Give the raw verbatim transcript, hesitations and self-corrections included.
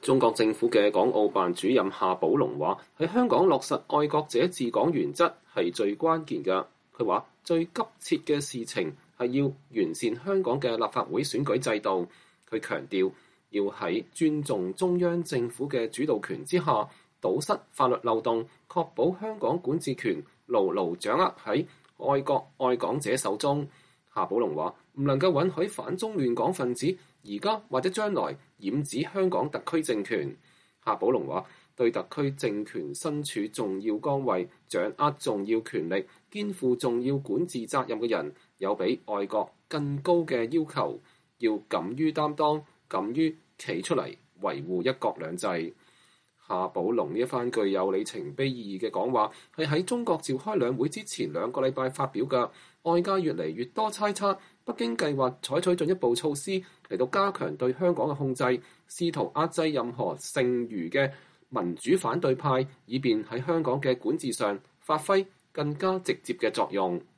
中國政府嘅港澳辦主任夏寶龍話：喺香港落實愛國者治港原則係最關鍵嘅。佢話最急切嘅事情係要完善香港嘅立法會選舉制度。佢強調要喺尊重中央政府嘅主導權之下，堵塞法律漏洞，確保香港管治權牢牢掌握喺愛國愛港者手中。夏寶龍話：唔能夠允許反中亂港分子而家或者將來染指香港特區政權。夏寶龍話：對特區政權身處重要崗位、掌握重要權力、肩負重要管治責任嘅人，有比愛國更高嘅要求，要敢於擔當，敢於企出嚟維護一國兩制。夏寶龍呢一番具有里程碑意義嘅講話，係喺中國召開兩會之前兩個禮拜發表嘅。外界越嚟越多猜測，北京計劃採取進一步措施嚟到加強對香港嘅控制，試圖壓制任何剩餘嘅民主反對派，以便喺香港嘅管治上發揮更加直接嘅作用。